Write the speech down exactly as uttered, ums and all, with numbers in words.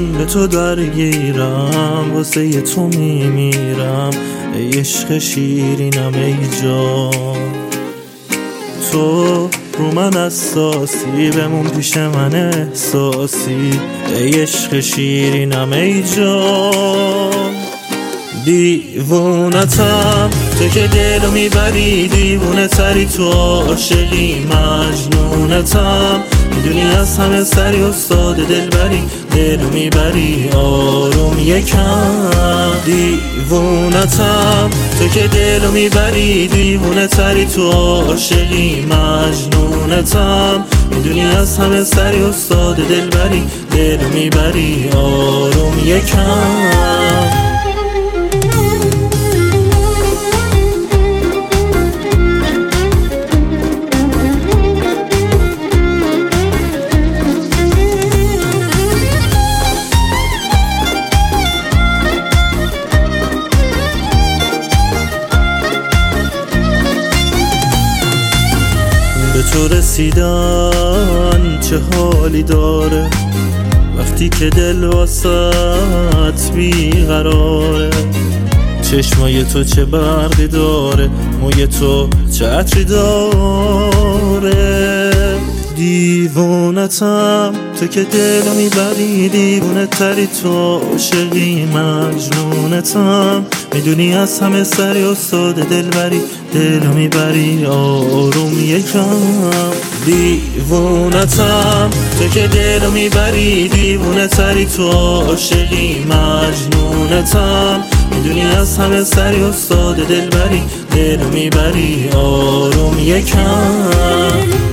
من به تو درگیرم، واسه ی تو میمیرم، ای عشق شیرینم ای جان. تو رو من اساسی، بمون پیش من احساسی، ای عشق شیرینم ای جان. دیوونتم تو که دلو میبری، دیوونه تری تو عاشقی، مجنونتم میدونی از همه سری استاد دلبری، دلو میبری آروم یکم. دیوونتم تو که دلو میبری، دیوونه تری تو عاشقی، مجنونتم میدونی از همه سری استاد دلبری، دلو میبری آروم یکم. به تو رسیدن چه حالی داره، وقتی که دل واسط بیقراره. چشمای تو چه برقی داره، موی تو چه عطری داره. دیوونتم تو که دلو میبری، دیوونه تری تو عاشقی، مجنونتم میدونی از همه سری استاد دلبری، دلو میبری آروم یکم. دیوونتم تو که دلو میبری، دیوونه تری تو عاشقی، مجنونتم میدونی از همه سری استاد دلبری، دلو میبری آروم یکم.